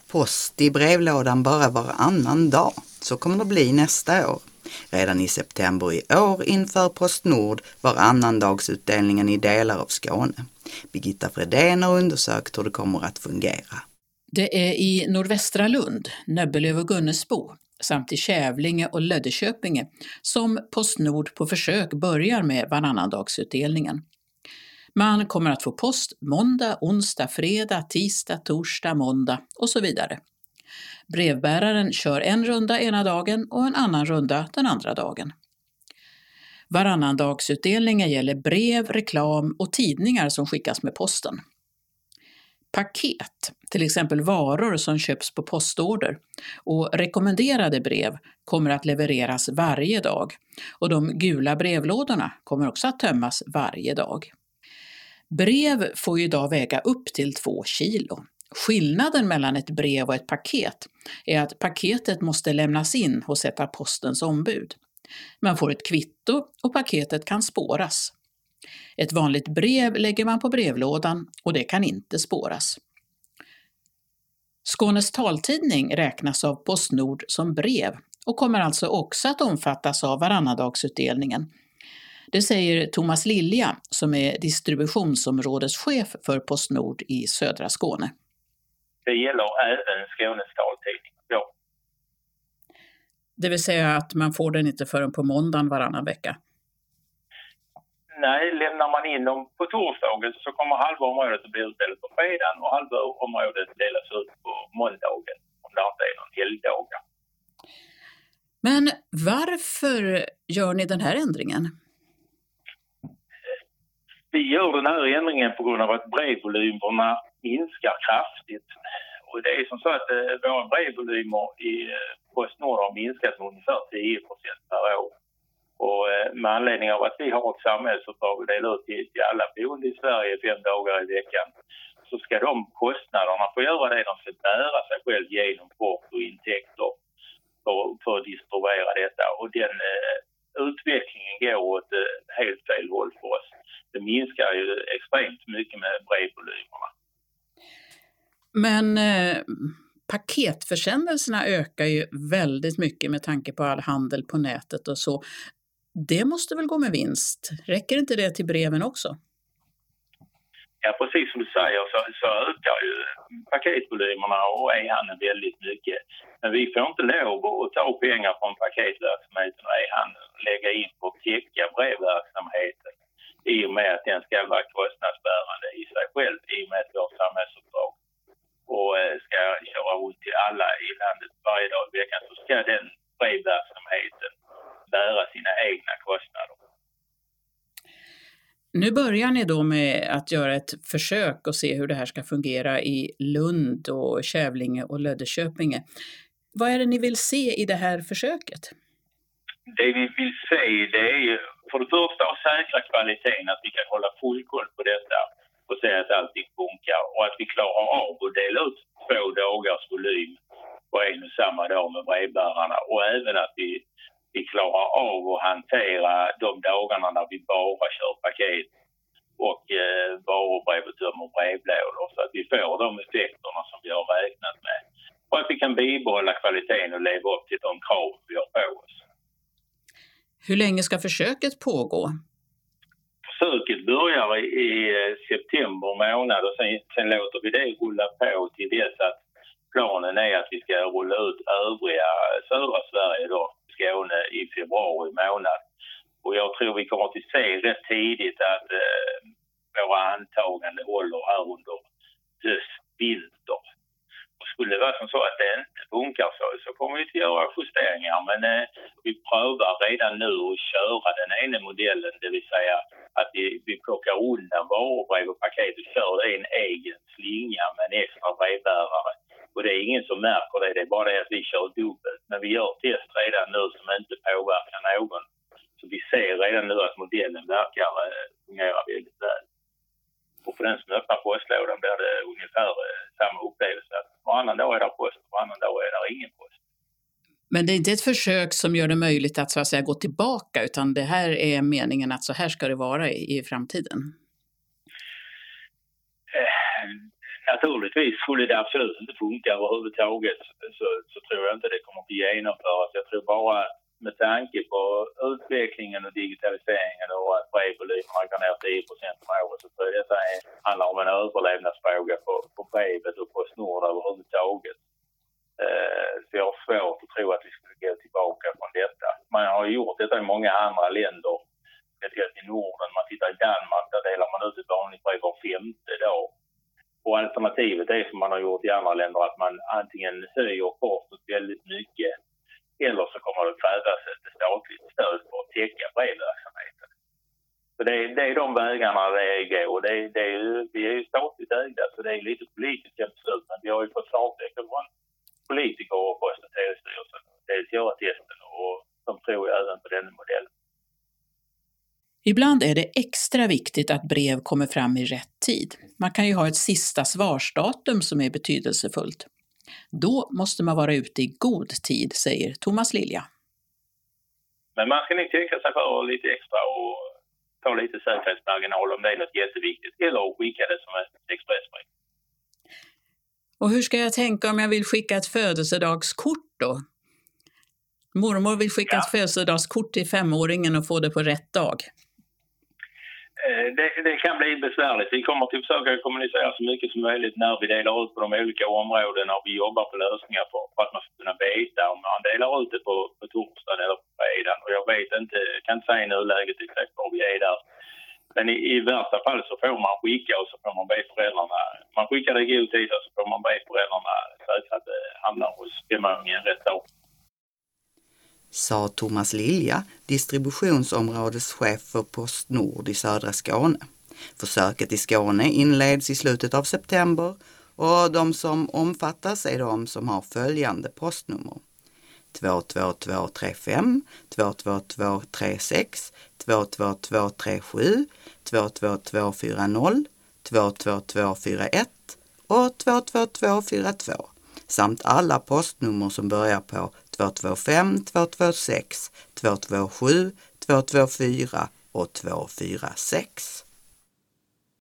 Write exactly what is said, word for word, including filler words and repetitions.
Post i brevlådan bara varannan dag. Så kommer det bli nästa år. Redan i september i år inför PostNord varannandagsutdelningen i delar av Skåne. Birgitta Fredén har undersökt hur det kommer att fungera. Det är i nordvästra Lund, Nöbbelöv och Gunnesbo samt i Kävlinge och Löddeköpinge som PostNord på försök börjar med varannandagsutdelningen. Man kommer att få post måndag, onsdag, fredag, tisdag, torsdag, måndag och så vidare. Brevbäraren kör en runda ena dagen och en annan runda den andra dagen. Varannandagsutdelningen gäller brev, reklam och tidningar som skickas med posten. Paket, till exempel varor som köps på postorder, och rekommenderade brev kommer att levereras varje dag och de gula brevlådorna kommer också att tömmas varje dag. Brev får ju idag väga upp till två kilo. Skillnaden mellan ett brev och ett paket är att paketet måste lämnas in hos ett av postens ombud. Man får ett kvitto och paketet kan spåras. Ett vanligt brev lägger man på brevlådan och det kan inte spåras. Skånes taltidning räknas av PostNord som brev och kommer alltså också att omfattas av varannandagsutdelningen. Det säger Thomas Lilja som är distributionsområdeschef för PostNord i södra Skåne. Det gäller även Skånes taltidning. Ja. Det vill säga att man får den inte förrän på måndagen varannan vecka? Nej, lämnar man in dem på torsdagen så kommer halva området att bli utdelat på fredagen och halva området delas ut på måndagen om det inte är någon helgdagar. Men varför gör ni den här ändringen? Vi gör den här ändringen på grund av att brevvolymerna minskar kraftigt. Och det är som så att eh, våra brevvolymer i eh, PostNord har minskat med ungefär tio procent per år. Och eh, med anledning av att vi har ett samhällsuppdrag och delar ut till, till alla boende i Sverige fem dagar i veckan, så ska de kostnaderna få göra det. De ska bära sig själv genom port och intäkter för, för att distribuera detta. Och den eh, utvecklingen går åt eh, helt fel håll för oss. Det minskar ju extremt mycket med brevvolymerna. Men eh, paketförsändelserna ökar ju väldigt mycket med tanke på all handel på nätet och så. Det måste väl gå med vinst? Räcker inte det till breven också? Ja, precis som du säger så, så ökar ju paketvolymerna och e-handeln väldigt mycket. Men vi får inte lov att ta pengar från paketverksamheten och e-handeln och lägga in på att täcka brevverksamheten i och med att den ska vara kostnadsbärande i sig själv i och med att vårt samhällsuppdrag och ska köra ut till alla i landet varje dag i veckan, så ska den brevverksamheten bära sina egna kostnader. Nu börjar ni då med att göra ett försök och se hur det här ska fungera i Lund och Kävlinge och Löddeköpinge. Vad är det ni vill se i det här försöket? Det vi vill se det är ju för det första att säkra kvaliteten, att vi kan hålla full koll på detta och se att allting funkar och att vi klarar av att dela ut två dagars volym på en och samma dag med brevbärarna och även att vi, vi klarar av att hantera de dagarna när vi bara kör paket och eh, varubrev och tömmer brevlådor så att vi får de effekterna som vi har räknat med och att vi kan bibehålla kvaliteten och leva upp till de krav vi har på oss. Hur länge ska försöket pågå? Försöket börjar i, i september månad och sen, sen låter vi det rulla på till dess att planen är att vi ska rulla ut övriga södra Sverige då, Skåne i februari månad. Och jag tror vi kommer att se rätt tidigt att eh, våra antagande håller här under höst, vinter. Och skulle det vara som så att det inte funkar så, så kommer vi att göra justeringar. Men eh, vi prövar redan nu att köra den ena modellen, det vill säga att vi, vi plockar undan varubrev och paket och kör en egen slinga med en extra brevbärare. Och det är ingen som märker det, det är bara det att vi kör dubbelt. Men vi gör test redan nu som inte påverkar någon. Så vi ser redan nu att modellen verkar eh, fungera väldigt väl. Och för den som öppnar postlådan blir det ungefär eh, samma upplevelse. Varannan dag är det post och varannan dag är det ingen post. Men det är inte ett försök som gör det möjligt att så att säga gå tillbaka, utan det här är meningen att så här ska det vara i, i framtiden? Eh, naturligtvis naturligtvis, skulle det absolut inte funka överhuvudtaget så, så tror jag inte det kommer att genomföras. Jag tror bara med tanke på utvecklingen och digitaliseringen och att brevvolymerna går ner tio procent om året så tror jag detta är, handlar om en överlevnadsfråga på, på brevet och PostNord överhuvudtaget. Eh, så jag har svårt att tro att vi skulle gå tillbaka från detta. Man har gjort detta i många andra länder. I Norden, man tittar i Danmark, där delar man ut ett vanligt brev var femte dag. Och alternativet är som man har gjort i andra länder att man antingen höjer portot väldigt mycket eller så kommer det krävas ett statligt stöd för att täcka brevverksamheten. Så det är, det är de vägarna det går. Det är, det är, vi är ju statligt ägda så det är lite politiskt beslut men vi har ju fått klartecken från politiker och Post- och telestyrelsen. Dels göra testen och de tror ju även på den modellen. Ibland är det extra viktigt att brev kommer fram i rätt tid. Man kan ju ha ett sista svarsdatum som är betydelsefullt. Då måste man vara ute i god tid, säger Thomas Lilja. Men man ska nog tänka sig för lite extra och ta lite säkerhetsmarginal om det är något jätteviktigt. Eller skicka det som ett expressbrev. Och hur ska jag tänka om jag vill skicka ett födelsedagskort då? Mormor vill skicka ja. ett födelsedagskort till femåringen och få det på rätt dag. Det, det kan bli besvärligt. Vi kommer att försöka kommunicera så mycket som möjligt när vi delar ut på de olika områdena och vi jobbar på lösningar för, för att man ska kunna veta om man delar ut det på, på torsdagen eller på fredagen. Och jag vet inte, jag kan inte säga nu läget exakt var vi är där. Men i, i värsta fall så får man skicka och så får man be föräldrarna. Man skickar det i god tid och så får man be föräldrarna säkra att det hamnar hos femåringen rätt dag. Sa Thomas Lilja, distributionsområdeschef för PostNord i södra Skåne. Försöket i Skåne inleds i slutet av september och de som omfattas är de som har följande postnummer. två två två tre fem, två två två tre sex, två två två tre sju, två två två fyra noll, två två två fyra ett och två två två fyra två samt alla postnummer som börjar på två två fem, två två sex, två två sju, två två fyra och två fyra sex.